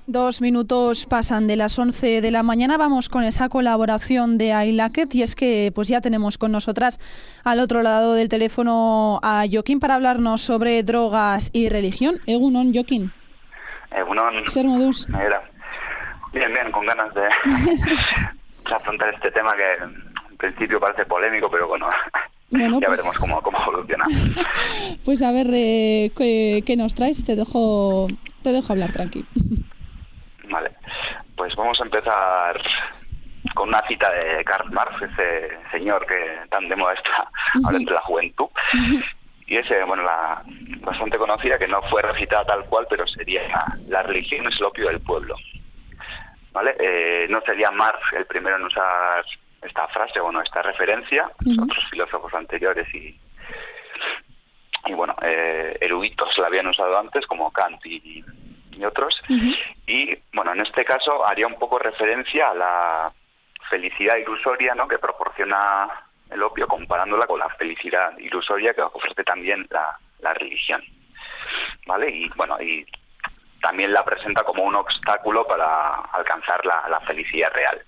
2 minutos pasan de las 11 de la mañana. Vamos con esa colaboración de iLaket y es que pues ya tenemos con nosotras al otro lado del teléfono a Jokin para hablarnos sobre drogas y religión. Egunon, Jokin. Egunon. Zer moduz? Bien, con ganas de afrontar este tema que en principio parece polémico, pero bueno, ya pues veremos cómo evoluciona. Pues a ver, ¿qué nos traes? Te dejo hablar, tranqui. Vale, pues vamos a empezar con una cita de Karl Marx, ese señor que tan de moda está ahora entre la juventud. Y es bastante conocida, que no fue recitada tal cual, pero sería: la religión es el opio del pueblo. ¿Vale? No sería Marx el primero en usar esta frase, esta referencia. Otros filósofos anteriores y eruditos la habían usado antes, como Kant y otros. Y en este caso haría un poco referencia a la felicidad ilusoria, ¿no?, que proporciona el opio, comparándola con la felicidad ilusoria que ofrece también la religión, ¿vale? Y también la presenta como un obstáculo para alcanzar la felicidad real.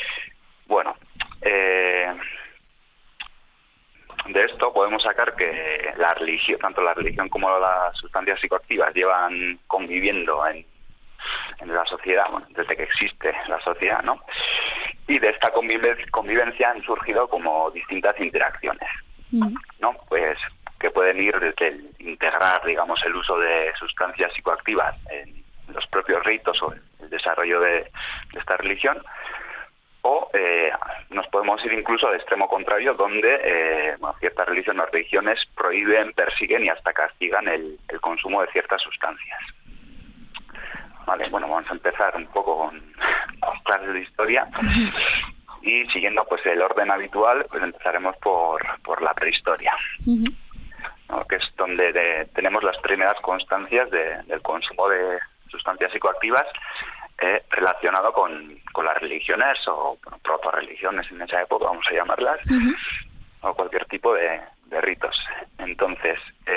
De esto podemos sacar que la religión, tanto la religión como las sustancias psicoactivas, llevan conviviendo en la sociedad, desde que existe la sociedad, ¿no? Y de esta convivencia han surgido como distintas interacciones, ¿no? Pues que pueden ir desde el integrar, digamos, el uso de sustancias psicoactivas en los propios ritos o el desarrollo de esta religión, o nos podemos ir incluso al extremo contrario, donde ciertas religiones prohíben, persiguen y hasta castigan el consumo de ciertas sustancias. Vale, vamos a empezar un poco con clases de historia y siguiendo pues el orden habitual, pues empezaremos por la prehistoria, ¿no?, que es donde tenemos las primeras constancias del consumo de sustancias psicoactivas relacionado con las religiones o proto-religiones en esa época, vamos a llamarlas, o cualquier tipo de ritos. Entonces,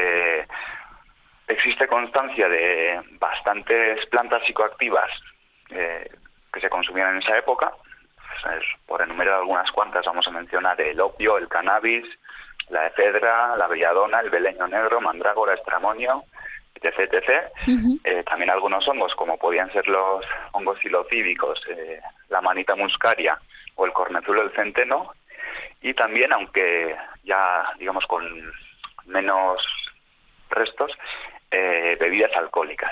existe constancia de bastantes plantas psicoactivas que se consumían en esa época. Por enumerar algunas cuantas, vamos a mencionar el opio, el cannabis, la efedra, la belladona, el beleño negro, mandrágora, estramonio, etc. También algunos hongos, como podían ser los hongos psilocíbicos, la manita muscaria o el cornezuelo del centeno, y también, aunque ya digamos con menos restos, bebidas alcohólicas.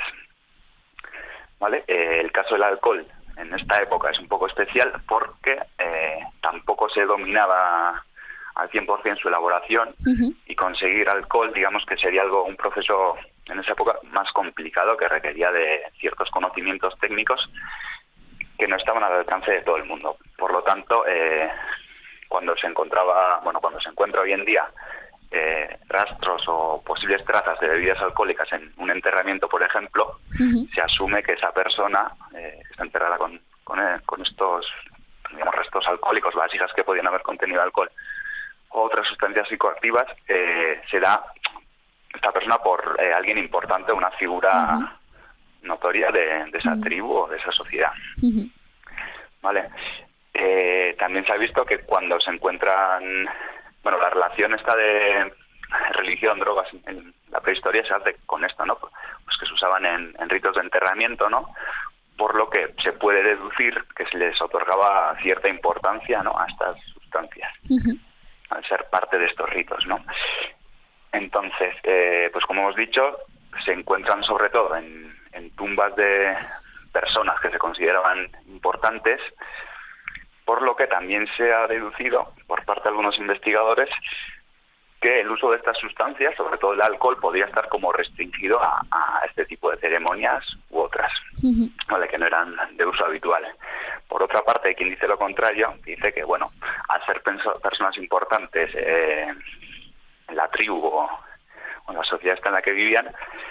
¿Vale? El caso del alcohol en esta época es un poco especial porque tampoco se dominaba al 100% su elaboración, y conseguir alcohol, digamos que sería un proceso en esa época más complicado, que requería de ciertos conocimientos técnicos que no estaban al alcance de todo el mundo. Por lo tanto, cuando se encuentra hoy en día rastros o posibles trazas de bebidas alcohólicas en un enterramiento, por ejemplo, se asume que esa persona está enterrada con estos, digamos, restos alcohólicos, vasijas que podían haber contenido alcohol o otras sustancias psicoactivas, se da esta persona por alguien importante, una figura notoria de esa tribu o de esa sociedad. ¿Vale? También se ha visto que cuando se encuentran, la relación esta de religión, drogas en la prehistoria se hace con esto, ¿no? Pues que se usaban en ritos de enterramiento, ¿no? Por lo que se puede deducir que se les otorgaba cierta importancia, ¿no?, a estas sustancias, al ser parte de estos ritos, ¿no? Entonces, pues como hemos dicho, se encuentran sobre todo en tumbas de personas que se consideraban importantes, por lo que también se ha deducido por parte de algunos investigadores que el uso de estas sustancias, sobre todo el alcohol, podría estar como restringido a este tipo de ceremonias u otras, ¿vale?, que no eran de uso habitual. Por otra parte, hay quien dice lo contrario, dice que, al ser personas importantes en la tribu o en la sociedad en la que vivían,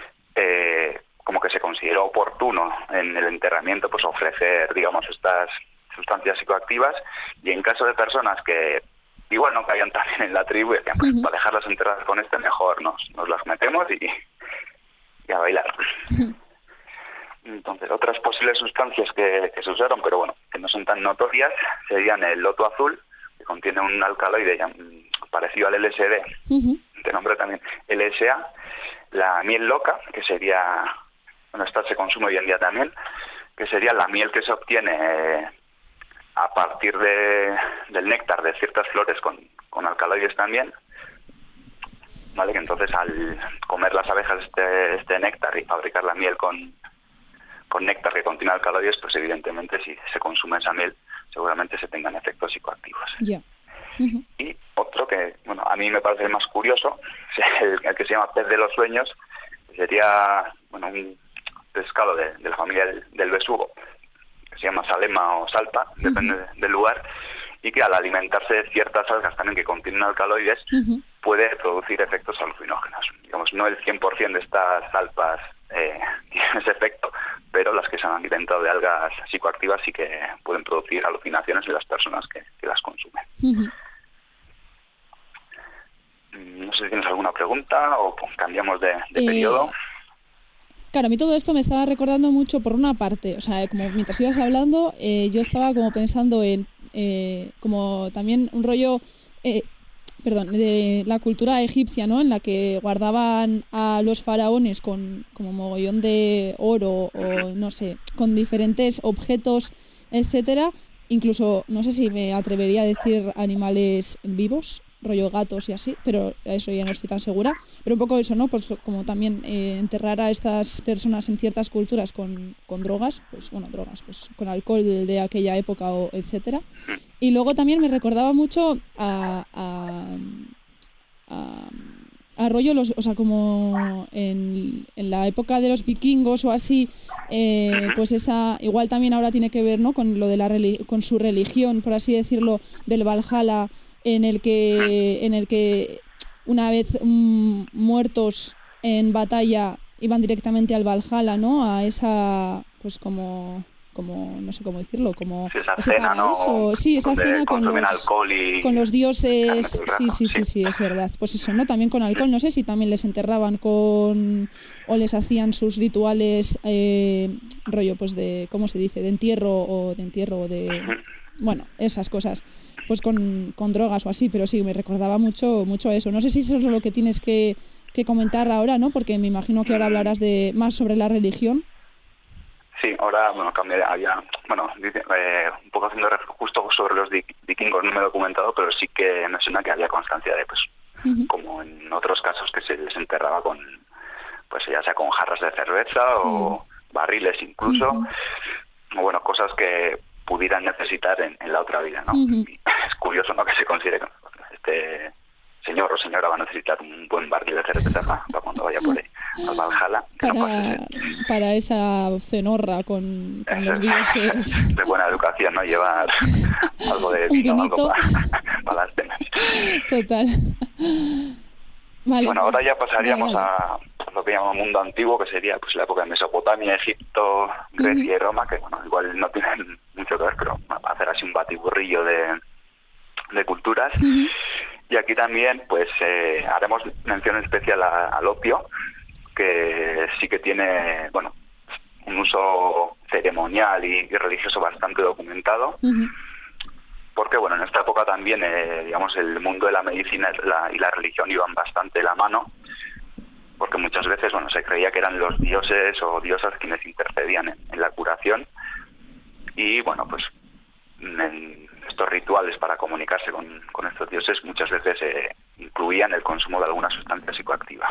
como que se consideró oportuno en el enterramiento pues ofrecer, digamos, estas sustancias psicoactivas, y en caso de personas que igual no caían también en la tribu, decían, pues para dejarlas enterradas con mejor nos las metemos y a bailar. Entonces, otras posibles sustancias que se usaron, pero bueno, que no son tan notorias, serían el loto azul, que contiene un alcaloide parecido al LSD, de nombre también LSA, la miel loca, que sería, bueno, esta se consume hoy en día también, que sería la miel que se obtiene a partir del néctar de ciertas flores con alcaloides también, ¿vale? Que entonces al comer las abejas este néctar y fabricar la miel con néctar que contiene alcaloides, pues evidentemente si se consume esa miel seguramente se tengan efectos psicoactivos. Yeah. Y otro que, bueno, a mí me parece más curioso, es el que se llama pez de los sueños, que sería, bueno, un pescado de la familia del besugo, que se llama salema o salpa, depende del lugar, y que al alimentarse de ciertas algas también que contienen alcaloides, puede producir efectos alucinógenos. Digamos, no el 100% de estas salpas tienen ese efecto, pero las que se han alimentado de algas psicoactivas sí que pueden producir alucinaciones en las personas que las consumen. No sé si tienes alguna pregunta o cambiamos de periodo. Claro, a mí todo esto me estaba recordando mucho por una parte, o sea, como mientras ibas hablando, yo estaba como pensando en como también un rollo, de la cultura egipcia, ¿no? En la que guardaban a los faraones con como mogollón de oro o no sé, con diferentes objetos, etcétera. Incluso, no sé si me atrevería a decir animales vivos, rollo gatos y así, pero eso ya no estoy tan segura. Pero un poco eso, ¿no? Pues como también enterrar a estas personas en ciertas culturas con drogas, pues bueno, drogas, pues con alcohol de aquella época o etcétera. Y luego también me recordaba mucho a rollo o sea, como en la época de los vikingos o así, pues esa igual también ahora tiene que ver, ¿no? Con lo de con su religión, por así decirlo, del Valhalla, en el que una vez muertos en batalla iban directamente al Valhalla, ¿no? A esa, pues como no sé cómo decirlo, como esa ese cena, paraíso, ¿no? sí, esa Donde cena con los dioses, sí, es verdad. Pues eso, ¿no? También con alcohol, no sé si también les enterraban o les hacían sus rituales, rollo, pues de, ¿cómo se dice? De entierro o de bueno, esas cosas, pues con drogas o así, pero sí, me recordaba mucho a eso. No sé si eso es lo que tienes que comentar ahora, ¿no? Porque me imagino que ahora hablarás más sobre la religión. Sí, ahora, bueno, cambiaría, bueno, un poco haciendo justo sobre los vikingos, no me he documentado, pero sí que me suena que había constancia de, pues, como en otros casos que se les enterraba con, pues ya sea con jarras de cerveza o barriles incluso, o bueno, cosas que pudieran necesitar en la otra vida, ¿no? Y es curioso, ¿no?, que se considere que este señor o señora va a necesitar un buen barril de cerveza para cuando vaya por ahí al Valhalla. Para esa cenorra con los dioses. De buena educación, ¿no? Llevar algo de vino, algo para las cenas. Total. Vale, bueno, ahora ya pasaríamos a lo que llamamos mundo antiguo, que sería pues la época de Mesopotamia, Egipto, Grecia y Roma, que bueno, igual no tienen mucho que ver, pero bueno, para hacer así un batiburrillo de culturas. Y aquí también pues haremos mención especial al opio, que sí que tiene, bueno, un uso ceremonial y religioso bastante documentado, porque bueno, en esta época también, digamos, el mundo de la medicina y la religión iban bastante de la mano, porque muchas veces, bueno, se creía que eran los dioses o diosas quienes intercedían en la curación, y bueno, pues en estos rituales para comunicarse con estos dioses muchas veces incluían el consumo de alguna sustancia psicoactiva.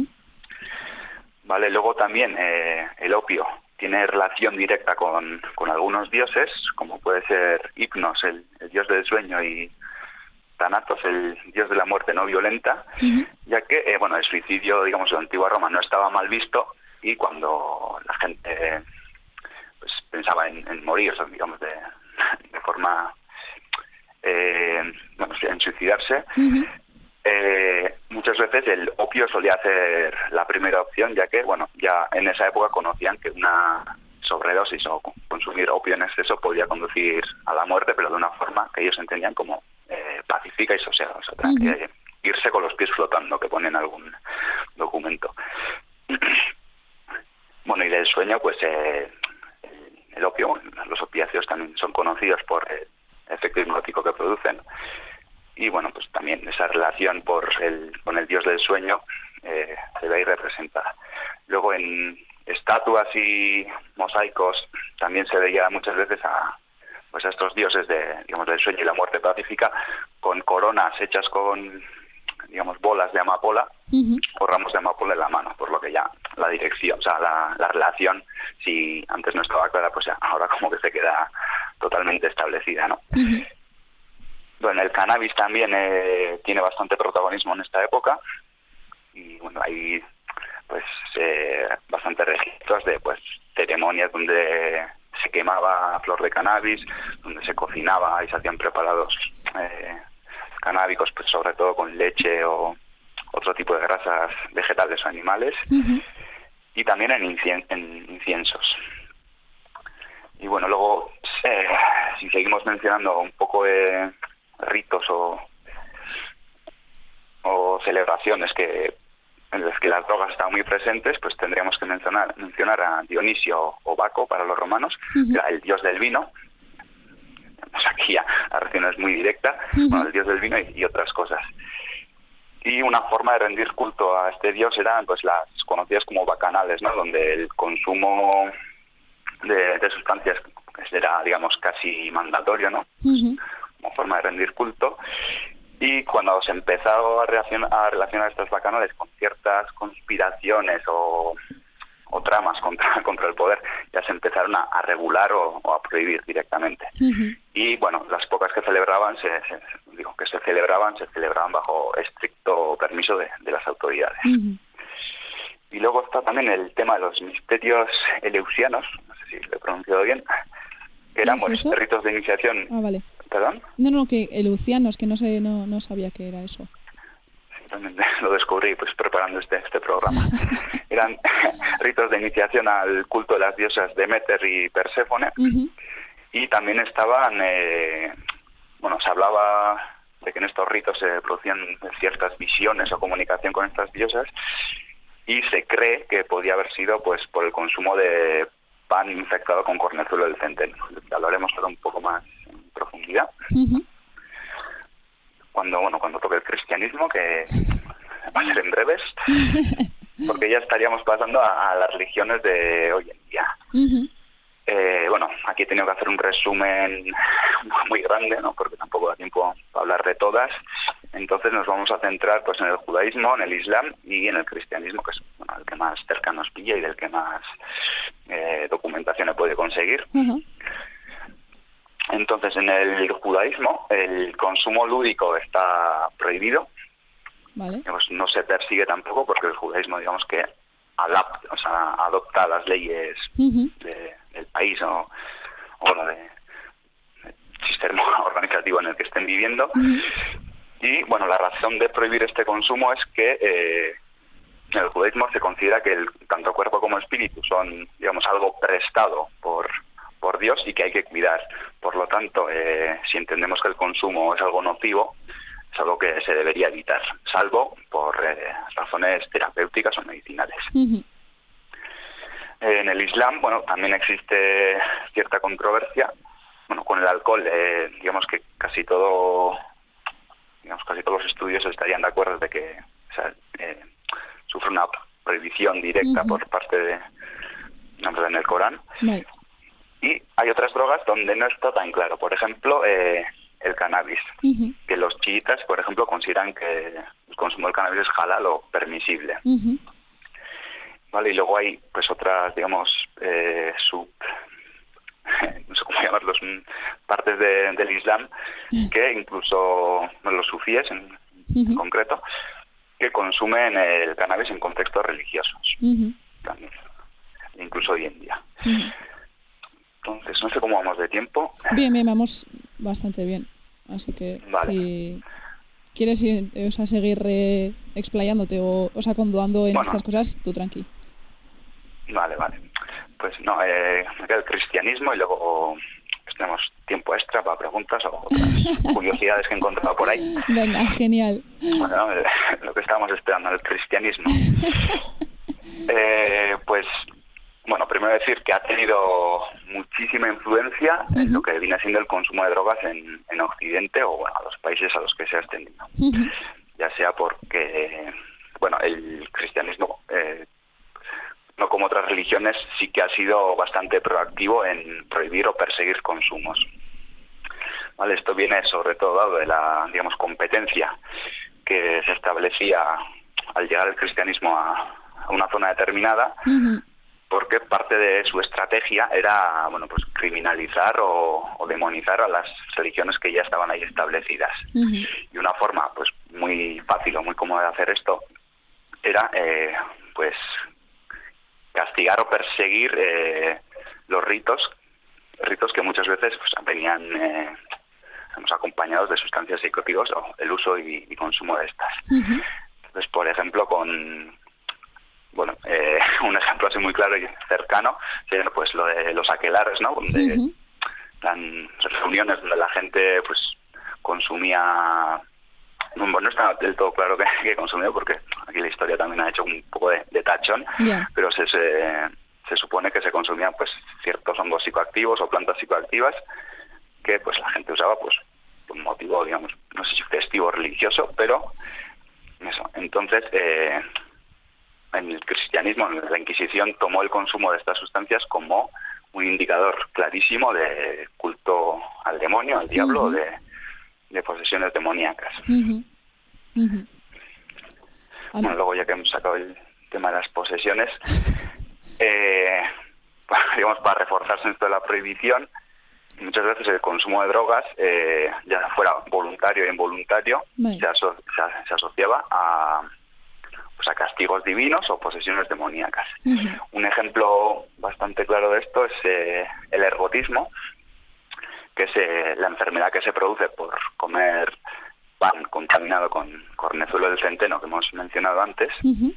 Vale, luego también el opio tiene relación directa con algunos dioses, como puede ser Hipnos, el dios del sueño, y Thanatos, el dios de la muerte no violenta, ya que bueno, el suicidio, digamos, en la antigua Roma no estaba mal visto, y cuando la gente pues pensaba en morir, o sea, digamos, de forma bueno, en suicidarse, muchas veces el opio solía ser la primera opción, ya que bueno, ya en esa época conocían que una sobredosis o consumir opio en exceso podía conducir a la muerte, pero de una forma que ellos entendían como pacífica y sosegada, o sea, irse con los pies flotando, que pone en algún documento. Bueno, y del sueño, pues el opio, los opiáceos también son conocidos por el efecto hipnótico que producen. Y bueno, pues también esa relación con el dios del sueño se ve ahí representada. Luego en estatuas y mosaicos también se veía muchas veces a estos dioses del sueño y la muerte pacífica con coronas hechas con, bolas de amapola o ramos de amapola en la mano, por lo que ya la dirección, o sea, la relación, si antes no estaba clara, pues ya ahora como que se queda totalmente establecida, ¿no? Bueno, el cannabis también tiene bastante protagonismo en esta época y bueno, hay pues bastantes registros de pues ceremonias donde se quemaba flor de cannabis, donde se cocinaba y se hacían preparados canábicos, pues sobre todo con leche o otro tipo de grasas vegetales o animales, y también en inciensos. Y bueno, luego si seguimos mencionando un poco ritos o celebraciones en las que las drogas están muy presentes, pues tendríamos que mencionar a Dionisio o Baco para los romanos, era el dios del vino. Pues aquí ya la relación es muy directa, el dios del vino y otras cosas. Y una forma de rendir culto a este dios eran pues las conocidas como bacanales, ¿no? Donde el consumo de sustancias era, casi mandatorio, ¿no? Como forma de rendir culto. Y cuando se empezó a relacionar estas bacanales con ciertas conspiraciones o tramas contra el poder, ya se empezaron a regular o a prohibir directamente. Y bueno, las pocas que celebraban se celebraban bajo estricto permiso de las autoridades. Y luego está también el tema de los misterios eleusianos, no sé si lo he pronunciado bien, que eran ritos de iniciación. Ah, vale. ¿Perdón? No, que eleusianos, que no sabía que era eso. También lo descubrí pues preparando este programa. Eran ritos de iniciación al culto de las diosas Deméter y Perséfone, y también estaban, se hablaba de que en estos ritos se producían ciertas visiones o comunicación con estas diosas, y se cree que podía haber sido pues por el consumo de pan infectado con cornezuelo del centeno. Hablaremos ahora un poco más en profundidad. Cuando toque el cristianismo, que va a ser en breves, porque ya estaríamos pasando a las religiones de hoy en día. Aquí he tenido que hacer un resumen muy grande, ¿no? Porque tampoco da tiempo para hablar de todas. Entonces nos vamos a centrar pues en el judaísmo, en el islam y en el cristianismo, que es el que más cerca nos pilla y del que más documentación he podido conseguir. Entonces, en el judaísmo, el consumo lúdico está prohibido. Vale. Pues no se persigue tampoco porque el judaísmo, que adopta las leyes del país o del sistema organizativo en el que estén viviendo. Y, la razón de prohibir este consumo es que en el judaísmo se considera que tanto cuerpo como espíritu son, algo prestado por Dios y que hay que cuidar. Por lo tanto, si entendemos que el consumo es algo nocivo, es algo que se debería evitar, salvo por razones terapéuticas o medicinales. En el Islam, también existe cierta controversia. Con el alcohol, que casi todos los estudios estarían de acuerdo de que sufre una prohibición directa por parte en el Corán. Y hay otras drogas donde no está tan claro. Por ejemplo, el cannabis, que los chiitas, por ejemplo, consideran que el consumo del cannabis es halal o permisible. ¿Vale? Y luego hay pues otras, no sé cómo llamarlos, partes del Islam, que incluso los sufíes en concreto, que consumen el cannabis en contextos religiosos. También, incluso hoy en día. Entonces, no sé cómo vamos de tiempo. Bien, vamos bastante bien. Así que si quieres seguir explayándote o conduando en estas cosas, tú tranqui. Vale. Pues no, me queda el cristianismo y luego tenemos tiempo extra para preguntas o otras curiosidades que he encontrado por ahí. Venga, genial. Bueno, lo que estábamos esperando, el cristianismo. Pues Bueno, primero decir que ha tenido muchísima influencia en lo que viene siendo el consumo de drogas en Occidente o bueno, a los países a los que se ha extendido. Ya sea porque, bueno, el cristianismo, no como otras religiones, sí que ha sido bastante proactivo en prohibir o perseguir consumos. ¿Vale? Esto viene sobre todo dado de la, digamos, competencia que se establecía al llegar el cristianismo a una zona determinada, porque parte de su estrategia era, bueno, pues criminalizar o demonizar a las religiones que ya estaban ahí establecidas. Y una forma, pues, muy fácil o muy cómoda de hacer esto era, pues, castigar o perseguir los ritos que muchas veces pues, venían acompañados de sustancias psicoactivas o el uso y consumo de estas. Entonces, por ejemplo, un ejemplo así muy claro y cercano sería pues lo de los aquelares, ¿no? Donde dan reuniones donde la gente pues consumía. Bueno, no está del todo claro que consumió, porque aquí la historia también ha hecho un poco de tachón, pero se supone que se consumían pues ciertos hongos psicoactivos o plantas psicoactivas que pues la gente usaba pues por un motivo, digamos, no sé si festivo o religioso, pero eso. Entonces, en el cristianismo, en la Inquisición, tomó el consumo de estas sustancias como un indicador clarísimo de culto al demonio, al diablo, de posesiones demoníacas. Bueno, luego ya que hemos sacado el tema de las posesiones, digamos, para reforzarse esto de la prohibición, muchas veces el consumo de drogas, ya fuera voluntario o involuntario, se asociaba a castigos divinos o posesiones demoníacas. Un ejemplo bastante claro de esto es el ergotismo, que es la enfermedad que se produce por comer pan contaminado con cornezuelo del centeno, que hemos mencionado antes.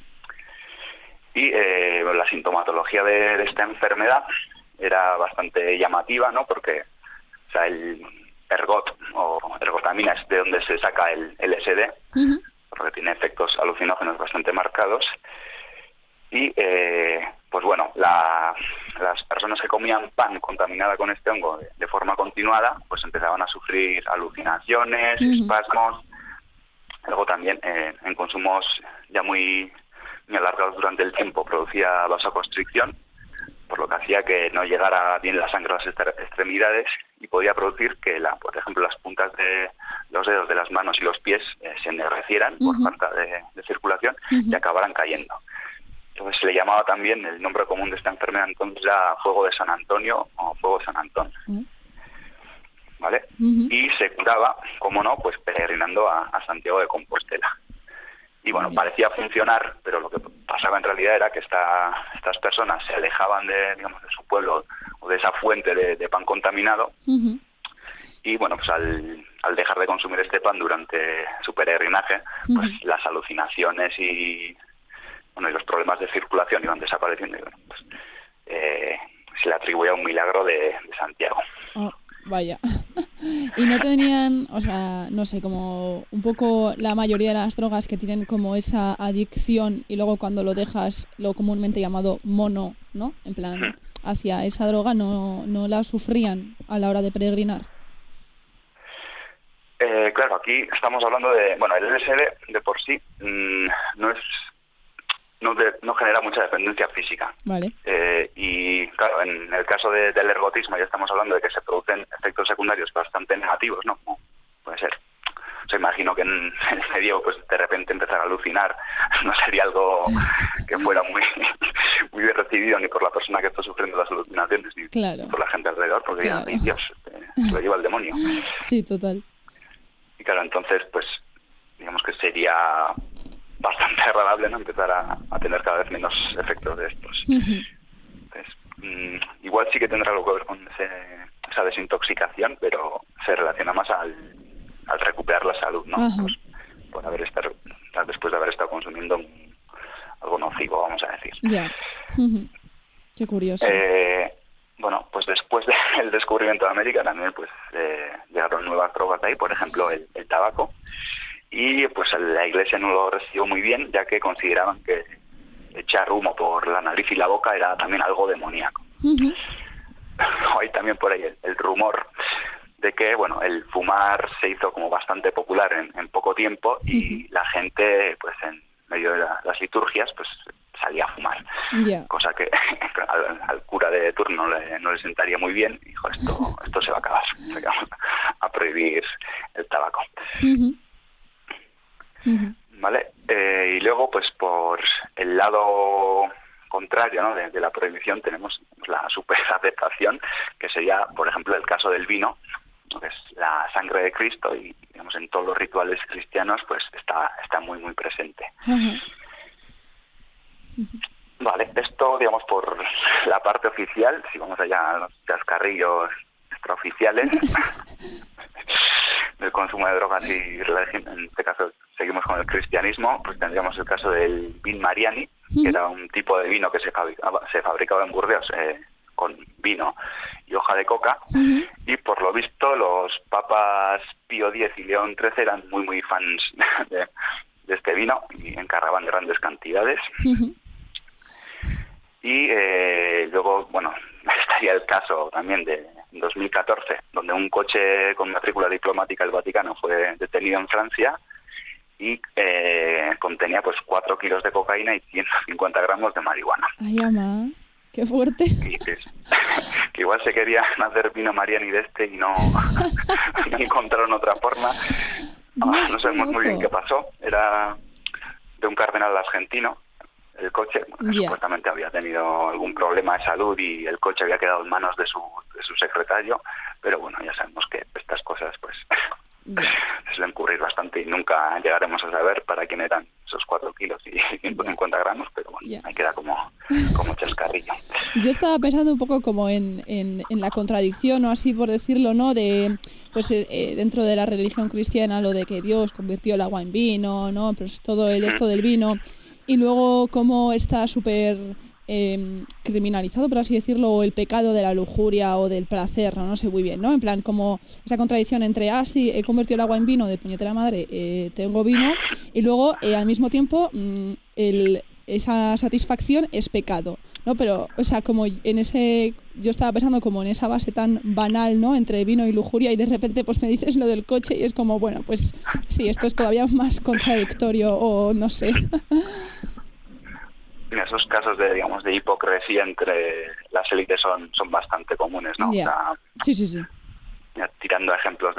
Y la sintomatología de esta enfermedad era bastante llamativa, ¿no? Porque el ergot o ergotamina es de donde se saca el LSD, porque tiene efectos alucinógenos bastante marcados. Y pues bueno, las personas que comían pan contaminada con este hongo de forma continuada, pues empezaban a sufrir alucinaciones, espasmos. Luego también en consumos ya muy alargados durante el tiempo producía vasoconstricción, por lo que hacía que no llegara bien la sangre a las extremidades y podía producir que, por ejemplo, las puntas de los dedos de las manos y los pies se ennegrecieran por falta de circulación y acabaran cayendo. Entonces se le llamaba también, el nombre común de esta enfermedad entonces era fuego de San Antonio o fuego de San Antón. ¿Vale? Y se curaba, como no, pues peregrinando a Santiago de Compostela. Y bueno, parecía funcionar, pero lo que pasaba en realidad era que estas personas se alejaban de su pueblo o de esa fuente de pan contaminado. Y bueno, pues al dejar de consumir este pan durante su peregrinaje, pues las alucinaciones y los problemas de circulación iban desapareciendo. Y bueno, pues se le atribuía un milagro de Santiago. Oh, vaya. Y no tenían, o sea, no sé, como un poco la mayoría de las drogas que tienen como esa adicción y luego cuando lo dejas, lo comúnmente llamado mono, ¿no? En plan, hacia esa droga no la sufrían a la hora de peregrinar. Claro, aquí estamos hablando de, bueno, el LSD de por sí no genera mucha dependencia física. Vale. Y claro, en el caso del ergotismo ya estamos hablando de que se producen efectos secundarios bastante negativos, ¿no? Puede ser. O sea, imagino que en el medio, pues de repente empezar a alucinar no sería algo que fuera muy bien recibido ni por la persona que está sufriendo las alucinaciones ni por la gente alrededor, porque ya, Dios, se lo lleva el demonio. Sí, total. Y claro, entonces, pues, digamos que sería bastante agradable, ¿no? Empezar a tener cada vez menos efectos de estos. Entonces, igual sí que tendrá algo que ver con esa desintoxicación, pero se relaciona más al recuperar la salud, ¿no? Pues, después de haber estado consumiendo algo nocivo, vamos a decir. Ya. Qué curioso. Bueno, pues después del descubrimiento de América también pues llegaron nuevas drogas de ahí, por ejemplo el tabaco, y pues la Iglesia no lo recibió muy bien, ya que consideraban que echar humo por la nariz y la boca era también algo demoníaco. Hay también por ahí el rumor de que, bueno, el fumar se hizo como bastante popular en poco tiempo y la gente, pues en medio de las liturgias, pues salía a fumar. Cosa que al cura de turno no le sentaría muy bien. Dijo, esto se va a acabar. O sea, que vamos a prohibir el tabaco. ¿Vale? Y luego, pues por el lado contrario, ¿no?, de la prohibición tenemos la superaceptación, que sería, por ejemplo, el caso del vino, que es la sangre de Cristo y, digamos, en todos los rituales cristianos pues está muy muy presente. Vale, esto, digamos, por la parte oficial. Si vamos allá a los chascarrillos extraoficiales del consumo de drogas y religión, en este caso seguimos con el cristianismo, pues tendríamos el caso del vin Mariani, que era un tipo de vino que se fabricaba en Burdeos con vino y hoja de coca, y por lo visto los papas Pío X y León XIII eran muy muy fans de este vino y encargaban grandes cantidades. Y luego, bueno, estaría el caso también de 2014, donde un coche con matrícula diplomática del Vaticano fue detenido en Francia y contenía pues 4 kilos de cocaína y 150 gramos de marihuana. Ay, ama, qué fuerte. Que igual se querían hacer vino Mariani de este y no encontraron otra forma. Dios, no sabemos muy bien qué pasó. Era de un cardenal argentino el coche. Supuestamente había tenido algún problema de salud y el coche había quedado en manos de su secretario, pero bueno, ya sabemos que estas cosas pues se suelen ocurrir bastante y nunca llegaremos a saber para quién eran esos 4 kilos y 150 gramos, pero bueno, ahí queda como chascarrillo. Yo estaba pensando un poco como en la contradicción, o así por decirlo, ¿no? De pues dentro de la religión cristiana, lo de que Dios convirtió el agua en vino, ¿no? Pues todo esto del vino, y luego cómo está súper criminalizado, por así decirlo, o el pecado de la lujuria o del placer, no sé muy bien, ¿no? En plan, como esa contradicción entre, sí, he convertido el agua en vino, de puñetera madre, tengo vino, y luego, al mismo tiempo, esa satisfacción es pecado, ¿no? Pero, o sea, como yo estaba pensando como en esa base tan banal, ¿no?, entre vino y lujuria, y de repente pues me dices lo del coche y es como, bueno, pues sí, esto es todavía más contradictorio, o no sé. En esos casos de hipocresía entre las élites son bastante comunes, ¿no? Yeah. O sea, Sí. Ya, tirando ejemplos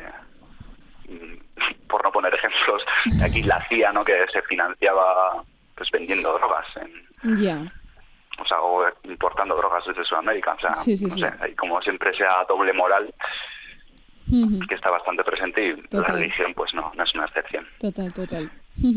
por no poner ejemplos, aquí la CIA, ¿no?, que se financiaba pues vendiendo drogas o sea, o importando drogas desde Sudamérica. O sea, no sé, hay como siempre esa doble moral que está bastante presente y la religión pues no es una excepción. Total.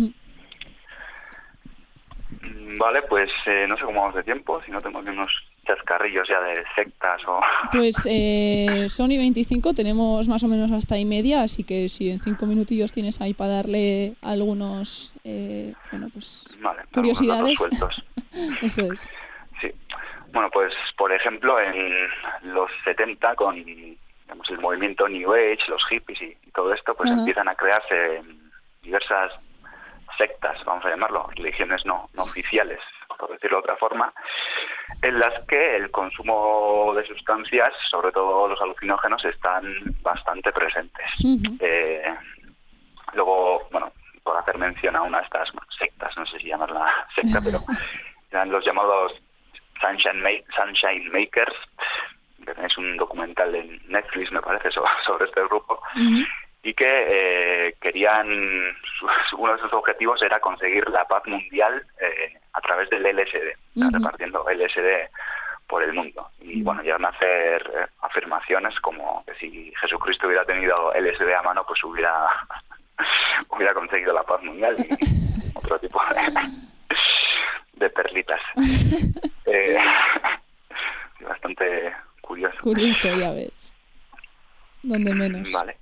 Vale, pues no sé cómo vamos de tiempo, si no tengo unos chascarrillos ya de sectas o... Pues son y 25, tenemos más o menos hasta y media, así que si en 5 minutillos tienes ahí para darle algunos, curiosidades. Sueltos. Eso es. Sí. Bueno, pues por ejemplo en los 70 con el movimiento New Age, los hippies y todo esto, pues empiezan a crearse diversas sectas, vamos a llamarlo, religiones no oficiales, por decirlo de otra forma, en las que el consumo de sustancias, sobre todo los alucinógenos, están bastante presentes. Luego, bueno, por hacer mención a una de estas sectas, no sé si llamarla secta, pero eran los llamados Sunshine Makers, que tenéis un documental en Netflix, me parece, sobre este grupo, y que querían, uno de sus objetivos era conseguir la paz mundial a través del LSD, repartiendo LSD por el mundo. Y bueno, llegan a hacer afirmaciones como que si Jesucristo hubiera tenido LSD a mano, pues hubiera conseguido la paz mundial y otro tipo de perlitas. Bastante curioso. Curioso, ya ves. Donde menos. Vale.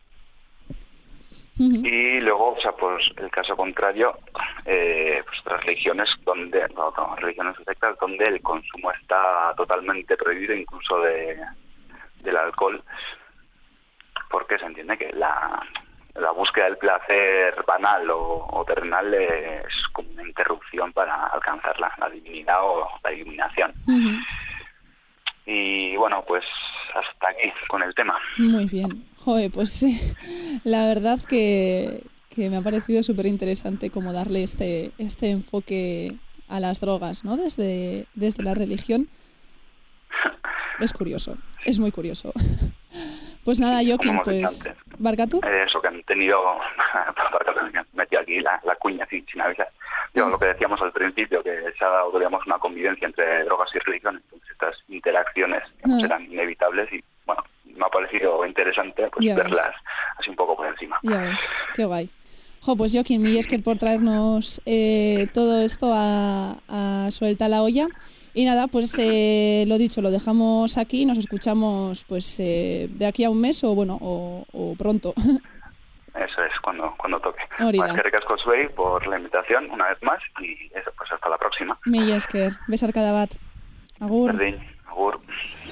Y luego, o sea, pues el caso contrario, pues otras religiones religiones o sectas donde el consumo está totalmente prohibido, incluso del alcohol, porque se entiende que la búsqueda del placer banal o terrenal es como una interrupción para alcanzar la divinidad o la iluminación. Uh-huh. Y bueno, pues hasta aquí con el tema. Muy bien. Joder, pues la verdad que me ha parecido súper interesante como darle este enfoque a las drogas, ¿no? Desde la religión. Es curioso, es muy curioso. Pues nada, Joaquín, pues... ¿Barkatu? Eso que han tenido... me metió aquí la cuña sin avisar. Lo que decíamos al principio, que se ha dado, digamos, una convivencia entre drogas y religión, entonces estas interacciones eran inevitables y, bueno, me ha parecido interesante pues verlas así un poco por encima. Ya ves, qué guay. Pues Joaquín, mil esker por traernos todo esto a Suelta la Olla. Y nada, pues lo dicho, lo dejamos aquí, nos escuchamos pues de aquí a un mes o pronto. Eso es, cuando toque. Más que ricasco Zuei por la invitación una vez más y eso, pues hasta la próxima. Mila esker, besar cada bat. Agur. Berdin, agur.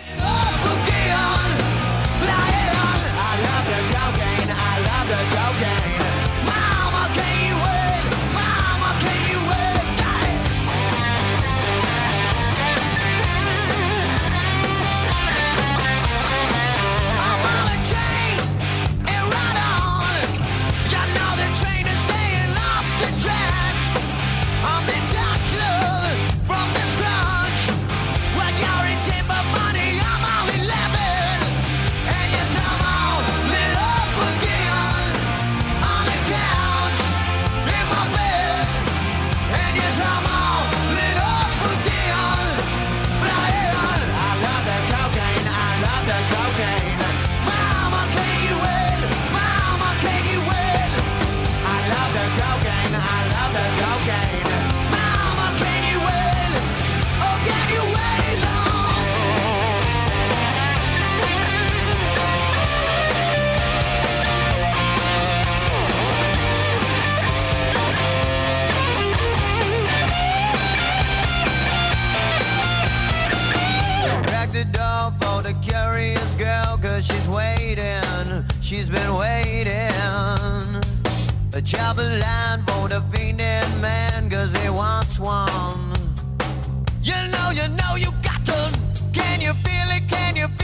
She's been waiting. A Javelin for the fiending man, cause he wants one. You know, you got to. Can you feel it? Can you feel it?